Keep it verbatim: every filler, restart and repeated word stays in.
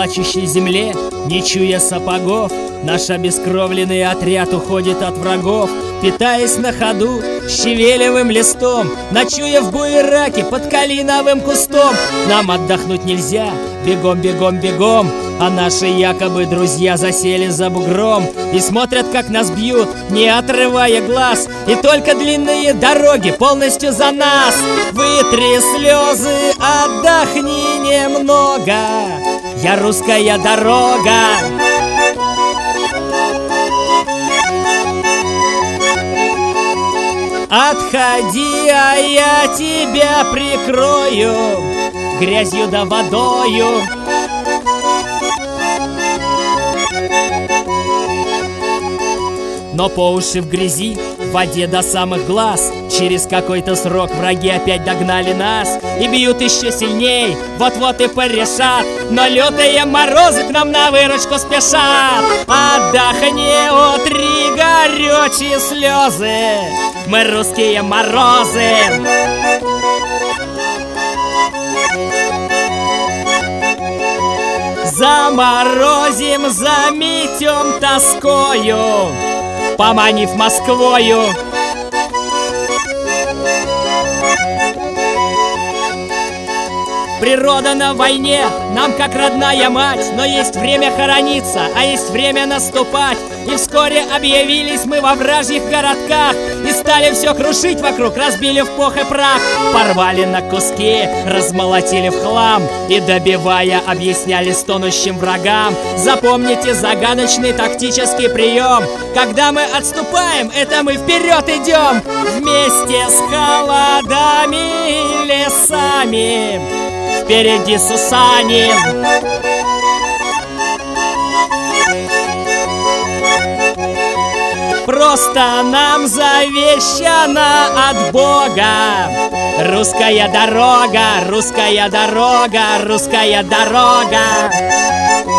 плачущей земле, не чуя сапогов, наш обескровленный отряд уходит от врагов, питаясь на ходу щавелевым листом, ночуя в буераке под калиновым кустом. Нам отдохнуть нельзя, бегом, бегом, бегом, а наши якобы друзья засели за бугром и смотрят, как нас бьют, не отрывая глаз, и только длинные дороги полностью за нас. Вытри слезы, отдохни немного, я русская дорога. Отходи, а я тебя прикрою грязью да водою. Но по уши в грязи, в воде до самых глаз. Через какой-то срок враги опять догнали нас и бьют еще сильней, вот-вот и порешат. Но лютые морозы к нам на выручку спешат. Отдохни, утри горючие слезы, мы русские морозы. Заморозим, заметем тоскою, поманив Москвою. Природа на войне нам как родная мать, но есть время хорониться, а есть время наступать. И вскоре объявились мы во вражьих городках и стали все крушить вокруг, разбили в пух и прах. Порвали на куски, размолотили в хлам и, добивая, объясняли стонущим врагам: запомните загадочный тактический прием. Когда мы отступаем, это мы вперед идем. Вместе с холодами и лесами, впереди Сусани. Просто нам завещано от Бога русская дорога, русская дорога, русская дорога.